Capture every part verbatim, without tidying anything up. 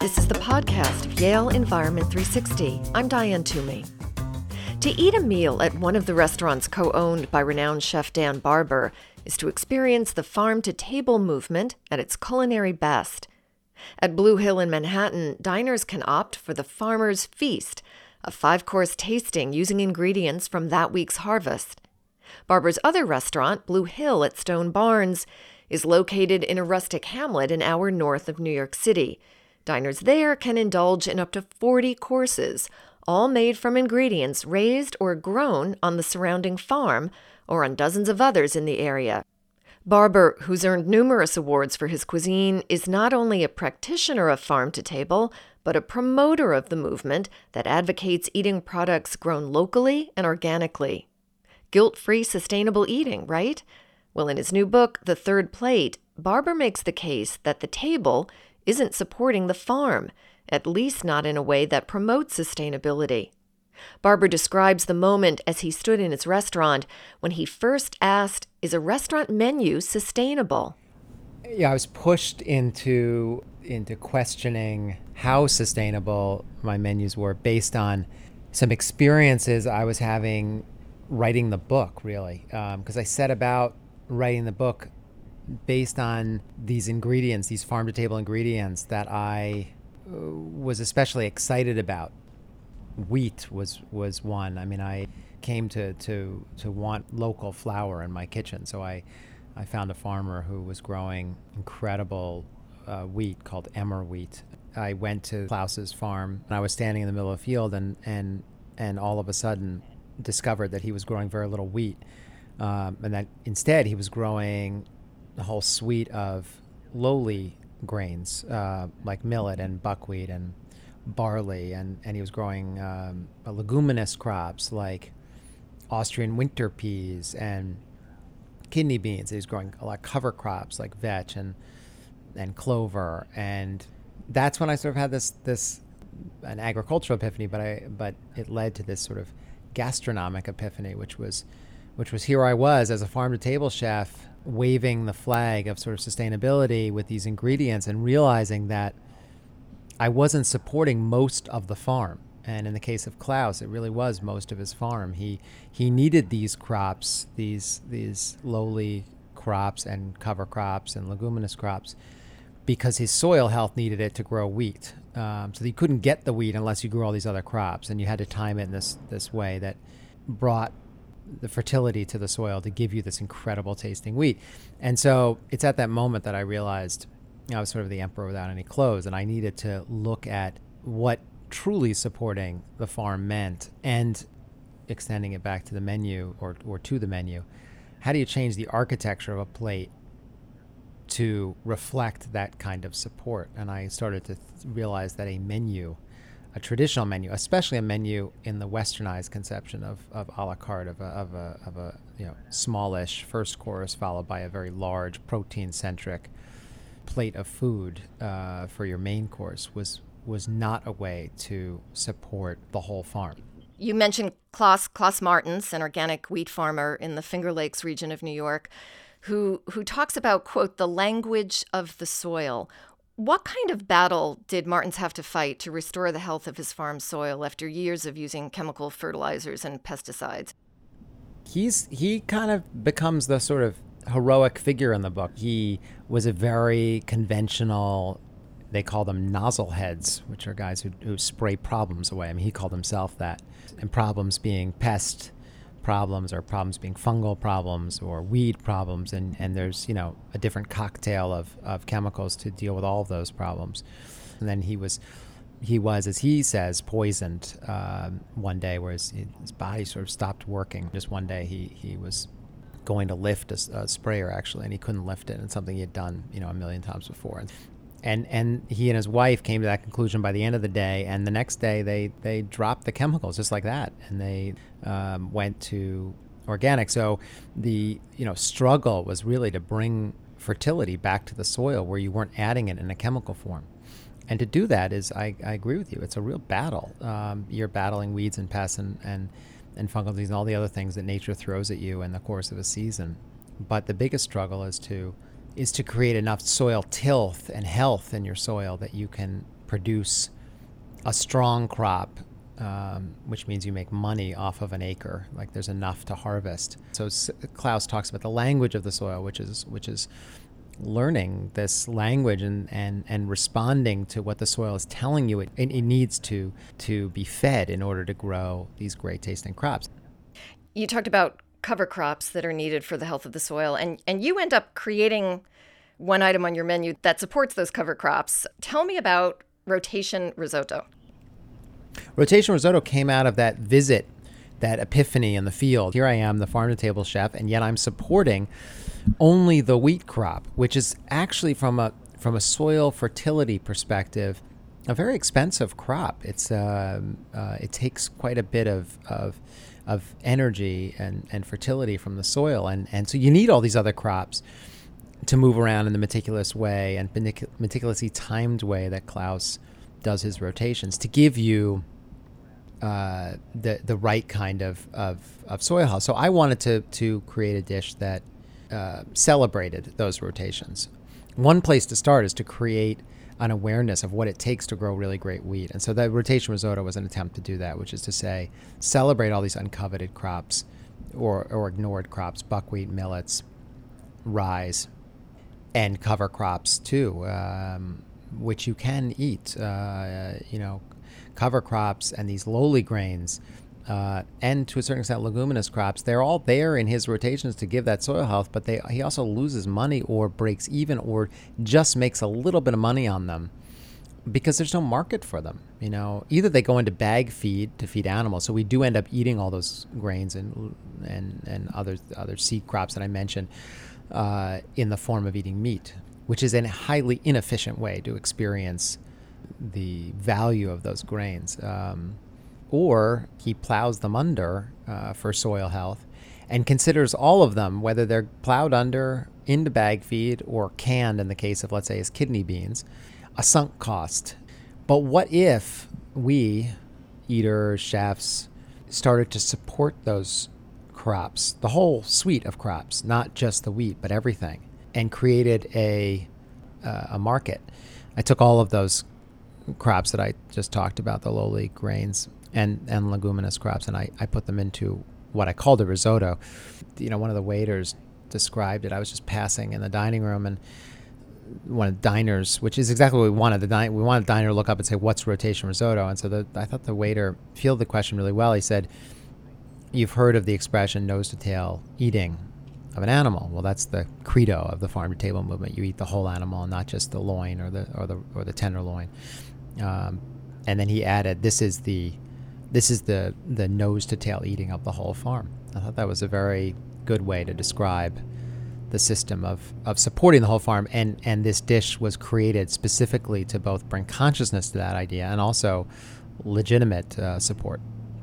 This is the podcast of Yale Environment three sixty. I'm Diane Toomey. To eat a meal at one of the restaurants co-owned by renowned chef Dan Barber is to experience the farm-to-table movement at its culinary best. At Blue Hill in Manhattan, diners can opt for the Farmer's Feast, a five-course tasting using ingredients from that week's harvest. Barber's other restaurant, Blue Hill at Stone Barns, is located in a rustic hamlet an hour north of New York City. Diners there can indulge in up to forty courses, all made from ingredients raised or grown on the surrounding farm or on dozens of others in the area. Barber, who's earned numerous awards for his cuisine, is not only a practitioner of farm-to-table, but a promoter of the movement that advocates eating products grown locally and organically. Guilt-free sustainable eating, right? Well, in his new book, The Third Plate, Barber makes the case that the table isn't supporting the farm, at least not in a way that promotes sustainability. Barber describes the moment as he stood in his restaurant when he first asked, is a restaurant menu sustainable? Yeah, I was pushed into into questioning how sustainable my menus were based on some experiences I was having writing the book, really. Because um, I set about writing the book based on these ingredients, these farm-to-table ingredients that I uh, was especially excited about. Wheat was, was one. I mean, I came to, to, to want local flour in my kitchen, so I, I found a farmer who was growing incredible uh, wheat called Emmer wheat. I went to Klaus's farm, and I was standing in the middle of the field, and, and, and all of a sudden discovered that he was growing very little wheat, um, and that instead he was growing a whole suite of lowly grains, uh, like millet and buckwheat and barley, and, and he was growing um, leguminous crops like Austrian winter peas and kidney beans. He was growing a lot of cover crops like vetch and and clover, and that's when I sort of had this this an agricultural epiphany, but I but it led to this sort of gastronomic epiphany, which was which was here I was as a farm-to-table chef waving the flag of sort of sustainability with these ingredients and realizing that I wasn't supporting most of the farm. And in the case of Klaus, it really was most of his farm. He he needed these crops, these these lowly crops and cover crops and leguminous crops, because his soil health needed it to grow wheat. Um, so he couldn't get the wheat unless you grew all these other crops, and you had to time it in this this way that brought the fertility to the soil to give you this incredible tasting wheat. And so it's at that moment that I realized I was sort of the emperor without any clothes, and I needed to look at what truly supporting the farm meant and extending it back to the menu or, or to the menu. How do you change the architecture of a plate to reflect that kind of support? And I started to th- realize that a menu, a traditional menu, especially a menu in the westernized conception of, of a la carte, of a, of a, of a you know smallish first course followed by a very large protein-centric plate of food uh, for your main course, was was not a way to support the whole farm. You mentioned Klaus, Klaus Martens, an organic wheat farmer in the Finger Lakes region of New York, who who talks about, quote, the language of the soil. What kind of battle did Martens have to fight to restore the health of his farm soil after years of using chemical fertilizers and pesticides? He's he kind of becomes the sort of heroic figure in the book. He was a very conventional, they call them nozzle heads, which are guys who, who spray problems away. I mean, he called himself that. And problems being pest problems, or problems being fungal problems, or weed problems. And, and there's, you know, a different cocktail of, of chemicals to deal with all of those problems. And then he was, he was, as he says, poisoned uh, one day where his, his body sort of stopped working. Just one day he, he was going to lift a, a sprayer, actually, and he couldn't lift it. And it's something he had done, you know, a million times before. And and he and his wife came to that conclusion by the end of the day. And the next day, they, they dropped the chemicals just like that, and they um, went to organic. So the you know struggle was really to bring fertility back to the soil where you weren't adding it in a chemical form. And to do that is, I, I agree with you, it's a real battle. Um, you're battling weeds and pests and, and and fungal disease and all the other things that nature throws at you in the course of a season. But the biggest struggle is to is to create enough soil tilth and health in your soil that you can produce a strong crop, um, which means you make money off of an acre. Like there's enough to harvest. So S- Klaus talks about the language of the soil, which is which is learning this language and, and, and responding to what the soil is telling you it, it needs to to be fed in order to grow these great tasting crops. You talked about cover crops that are needed for the health of the soil, and, and you end up creating one item on your menu that supports those cover crops. Tell me about rotation risotto. Rotation risotto came out of that visit, that epiphany in the field. Here I am, the farm-to-table chef, and yet I'm supporting only the wheat crop, which is actually from a from a soil fertility perspective, a very expensive crop. It's uh, uh, it takes quite a bit of of, of energy and, and fertility from the soil, and, and so you need all these other crops to move around in the meticulous way and meticu- meticulously timed way that Klaus does his rotations to give you uh, the the right kind of, of, of soil health. So I wanted to to create a dish that uh, celebrated those rotations. One place to start is to create an awareness of what it takes to grow really great wheat. And so the rotation risotto was an attempt to do that, which is to say, celebrate all these uncoveted crops or, or ignored crops, buckwheat, millets, rye, and cover crops too, um, which you can eat. Uh, you know, cover crops and these lowly grains, uh, and to a certain extent leguminous crops, they're all there in his rotations to give that soil health, but they he also loses money or breaks even or just makes a little bit of money on them because there's no market for them. You know, either they go into bag feed to feed animals, so we do end up eating all those grains and and, and other, other seed crops that I mentioned, Uh, in the form of eating meat, which is a highly inefficient way to experience the value of those grains. Um, or he plows them under uh, for soil health and considers all of them, whether they're plowed under into bag feed or canned in the case of, let's say, his kidney beans, a sunk cost. But what if we, eaters, chefs, started to support those crops, the whole suite of crops, not just the wheat, but everything, and created a uh, a market? I took all of those crops that I just talked about, the lowly grains and, and leguminous crops, and I, I put them into what I called a risotto. You know, one of the waiters described it. I was just passing in the dining room, and one of the diners, which is exactly what we wanted, the di- we wanted the diner to look up and say, what's rotation risotto? And so the, I thought the waiter fielded the question really well. He said, you've heard of the expression nose to tail eating of an animal. Well, that's the credo of the farm to table movement. You eat the whole animal, not just the loin or the or the or the tenderloin. Um, and then he added, "This is the this is the the nose to tail eating of the whole farm." I thought that was a very good way to describe the system of, of supporting the whole farm. And and this dish was created specifically to both bring consciousness to that idea and also legitimate uh, support.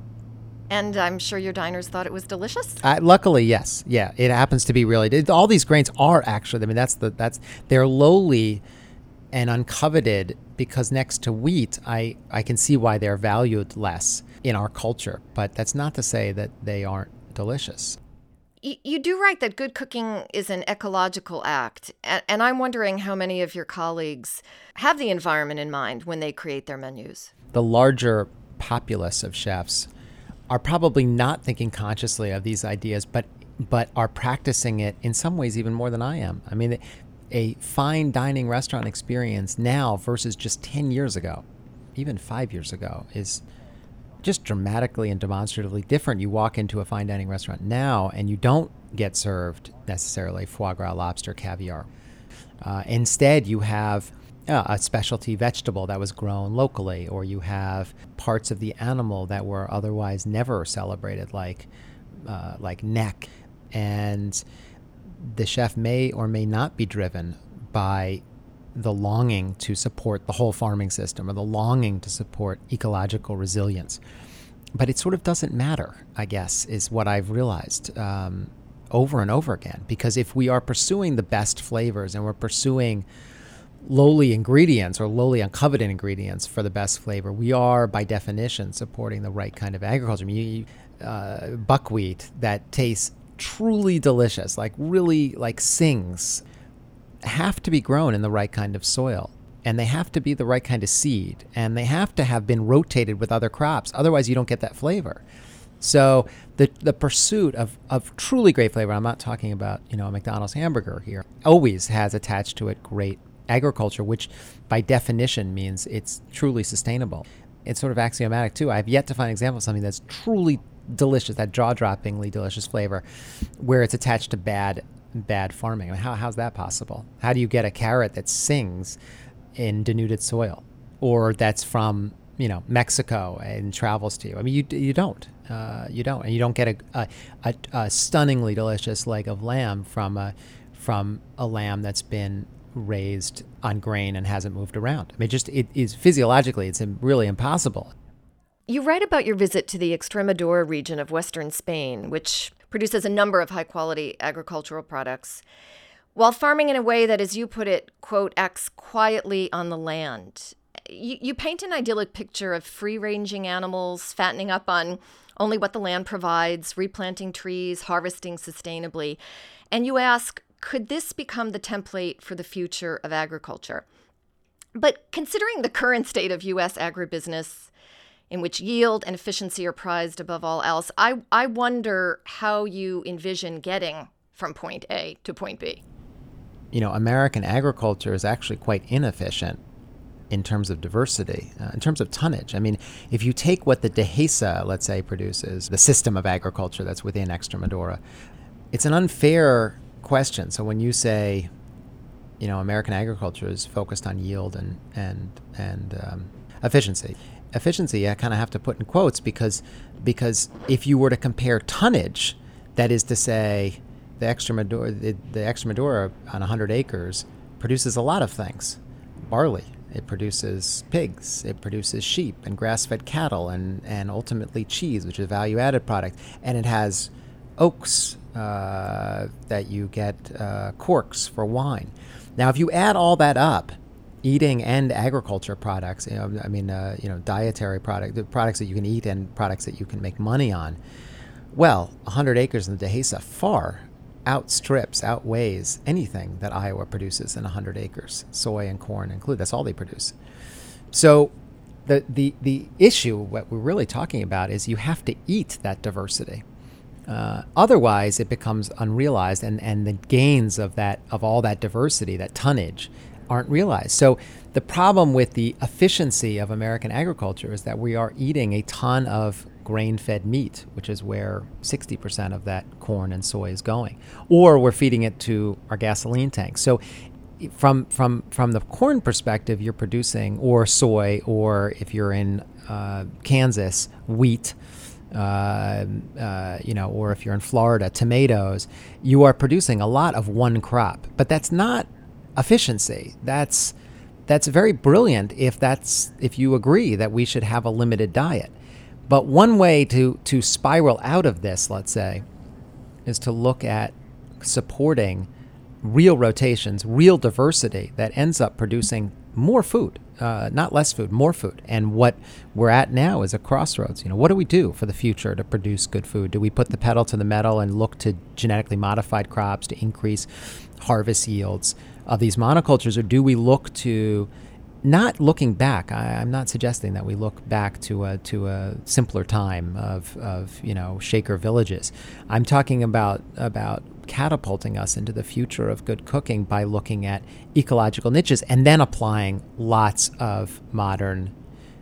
And I'm sure your diners thought it was delicious. Uh, luckily, yes. Yeah, it happens to be really. All these grains are actually, I mean, that's the, that's, they're lowly and uncoveted because next to wheat, I, I can see why they're valued less in our culture. But that's not to say that they aren't delicious. You, you do write that good cooking is an ecological act. And, and I'm wondering how many of your colleagues have the environment in mind when they create their menus. The larger populace of chefs are probably not thinking consciously of these ideas, but but are practicing it in some ways even more than I am. I mean, a fine dining restaurant experience now versus just ten years ago, even five years ago, is just dramatically and demonstratively different. You walk into a fine dining restaurant now and you don't get served necessarily foie gras, lobster, caviar. Uh, instead, you have Uh, a specialty vegetable that was grown locally, or you have parts of the animal that were otherwise never celebrated, like uh, like neck. And the chef may or may not be driven by the longing to support the whole farming system or the longing to support ecological resilience. But it sort of doesn't matter, I guess, is what I've realized um, over and over again. Because if we are pursuing the best flavors and we're pursuing lowly ingredients or lowly uncoveted ingredients for the best flavor, we are by definition supporting the right kind of agriculture. I mean, you, uh, buckwheat that tastes truly delicious, like really like sings, have to be grown in the right kind of soil. and they have to be the right kind of seed, and they have to have been rotated with other crops. Otherwise, you don't get that flavor. So the the pursuit of, of truly great flavor, I'm not talking about, you know, a McDonald's hamburger here, always has attached to it great agriculture, which by definition means it's truly sustainable. It's sort of axiomatic too. I've yet to find an example of something that's truly delicious, that jaw-droppingly delicious flavor, where it's attached to bad bad farming. I mean, how how's that possible? How do you get a carrot that sings in denuded soil, or that's from, you know, Mexico and travels to you? I mean, you you don't, uh, you don't, and you don't get a a, a a stunningly delicious leg of lamb from a from a lamb that's been raised on grain and hasn't moved around. I mean, just it is physiologically, it's really impossible. You write about your visit to the Extremadura region of western Spain, which produces a number of high-quality agricultural products, while farming in a way that, as you put it, quote, acts quietly on the land. You, you paint an idyllic picture of free-ranging animals, fattening up on only what the land provides, replanting trees, harvesting sustainably. And you ask, could this become the template for the future of agriculture? But considering the current state of U S agribusiness, in which yield and efficiency are prized above all else, I, I wonder how you envision getting from point A to point B. You know, American agriculture is actually quite inefficient in terms of diversity, uh, in terms of tonnage. I mean, if you take what the Dehesa, let's say, produces, the system of agriculture that's within Extremadura, it's an unfair question. So when you say, you know, American agriculture is focused on yield and and and um, efficiency, efficiency I kind of have to put in quotes because because if you were to compare tonnage, that is to say, the Extremadura the, the Extremadura on one hundred acres produces a lot of things. Barley, it produces pigs, it produces sheep and grass-fed cattle, and and ultimately cheese, which is a value-added product, and it has oaks uh, that you get uh, corks for wine. Now, if you add all that up, eating and agriculture products, you know, I mean, uh, you know, dietary product, the products that you can eat and products that you can make money on, well, one hundred acres in the Dehesa far outstrips, outweighs anything that Iowa produces in one hundred acres, soy and corn included. That's all they produce. So the the the issue, what we're really talking about, is you have to eat that diversity. Uh, otherwise, it becomes unrealized, and, and the gains of that of all that diversity, that tonnage, aren't realized. So the problem with the efficiency of American agriculture is that we are eating a ton of grain-fed meat, which is where sixty percent of that corn and soy is going, or we're feeding it to our gasoline tanks. So from from from the corn perspective, you're producing, or soy, or if you're in uh, Kansas, wheat, Uh, uh, you know, or if you're in Florida, tomatoes, you are producing a lot of one crop. But that's not efficiency. That's that's very brilliant if that's if you agree that we should have a limited diet. But one way to to spiral out of this, let's say, is to look at supporting real rotations, real diversity that ends up producing more food, uh, not less food, more food. And what we're at now is a crossroads. You know, what do we do for the future to produce good food? Do we put the pedal to the metal and look to genetically modified crops to increase harvest yields of these monocultures, or do we look to, not looking back, I, I'm not suggesting that we look back to a to a simpler time of, of you know, Shaker villages. I'm talking about about catapulting us into the future of good cooking by looking at ecological niches and then applying lots of modern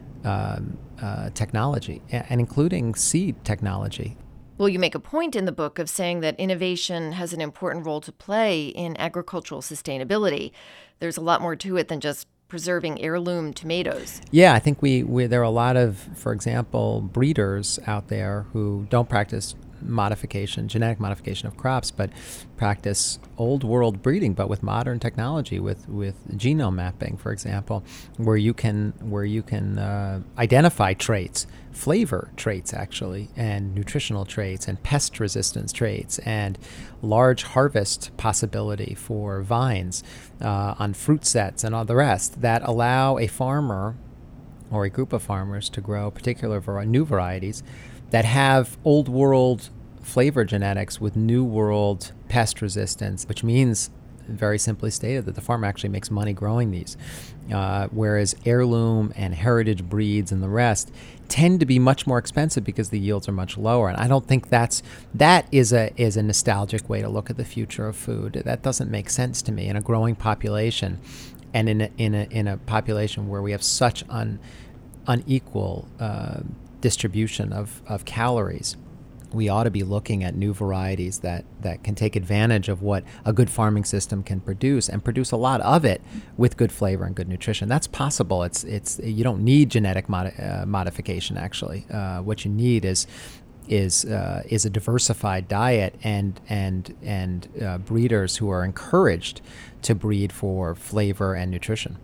um, uh, technology, and including seed technology. Well, you make a point in the book of saying that innovation has an important role to play in agricultural sustainability. There's a lot more to it than just preserving heirloom tomatoes. Yeah, I think we, we there are a lot of, for example, breeders out there who don't practice modification, genetic modification of crops, but practice old world breeding, but with modern technology, with, with genome mapping, for example, where you can where you can uh, identify traits, flavor traits actually, and nutritional traits, and pest resistance traits, and large harvest possibility for vines uh, on fruit sets and all the rest that allow a farmer or a group of farmers to grow particular var- new varieties that have old world flavor genetics with new world pest resistance, which means very simply stated that the farmer actually makes money growing these. Uh, whereas heirloom and heritage breeds and the rest tend to be much more expensive because the yields are much lower. And I don't think that's that is a is a nostalgic way to look at the future of food. That doesn't make sense to me in a growing population, and in a, in a in a population where we have such un, unequal uh, distribution of, of calories. We ought to be looking at new varieties that, that can take advantage of what a good farming system can produce, and produce a lot of it with good flavor and good nutrition. That's possible. It's it's you don't need genetic modi- uh, modification. Actually, uh, what you need is is uh, is a diversified diet and and and uh, breeders who are encouraged to breed for flavor and nutrition.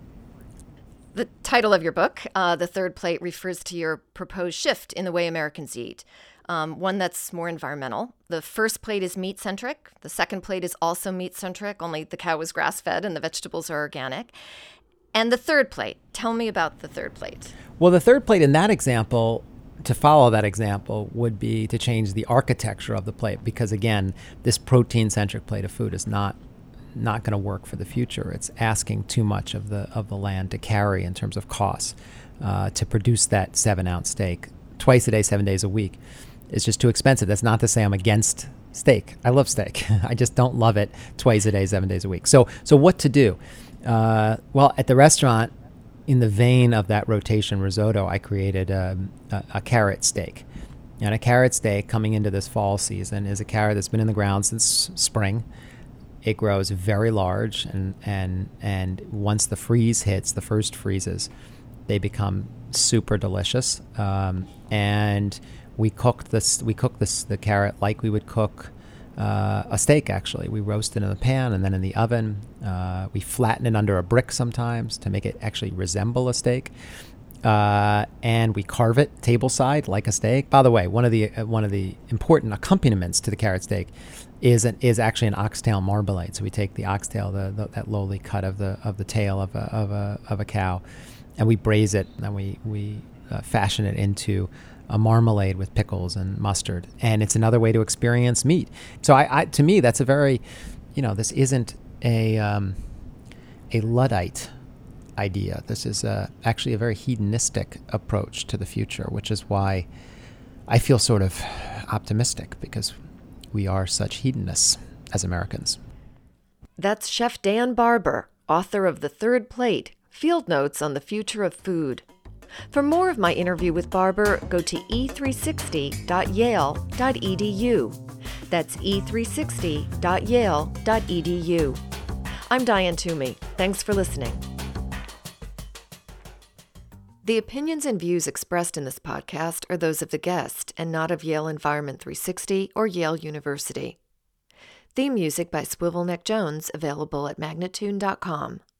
The title of your book, uh, The Third Plate, refers to your proposed shift in the way Americans eat. Um, one that's more environmental. The first plate is meat-centric. The second plate is also meat-centric, only the cow is grass-fed and the vegetables are organic. And the third plate, tell me about the third plate. Well, the third plate in that example, to follow that example, would be to change the architecture of the plate, because again, this protein-centric plate of food is not not going to work for the future. It's asking too much of the of the land to carry in terms of costs uh, to produce that seven-ounce steak twice a day, seven days a week. It's just too expensive. That's not to say I'm against steak. I love steak. I just don't love it twice a day, seven days a week. So, so what to do? Uh, well, at the restaurant, in the vein of that rotation risotto, I created a, a, a carrot steak. And a carrot steak coming into this fall season is a carrot that's been in the ground since spring. It grows very large, and and and once the freeze hits, the first freezes, they become super delicious. Um, and we cook this. We cook this the carrot like we would cook uh, a steak. Actually, we roast it in the pan and then in the oven. Uh, we flatten it under a brick sometimes to make it actually resemble a steak. Uh, and we carve it table side like a steak. By the way, one of the uh, one of the important accompaniments to the carrot steak is an, is actually an oxtail marmalade. So we take the oxtail, the, the that lowly cut of the of the tail of a of a of a cow, and we braise it, and we we uh, fashion it into a marmalade with pickles and mustard. And it's another way to experience meat. So I, I to me, that's a very, you know, this isn't a um, a Luddite idea. This is a, actually a very hedonistic approach to the future, which is why I feel sort of optimistic, because we are such hedonists as Americans. That's Chef Dan Barber, author of The Third Plate, Field Notes on the Future of Food. For more of my interview with Barber, go to e three sixty dot yale dot e d u. That's e three sixty dot yale dot e d u. I'm Diane Toomey. Thanks for listening. The opinions and views expressed in this podcast are those of the guest and not of Yale Environment three sixty or Yale University. Theme music by Swivelneck Jones, available at magnatune dot com.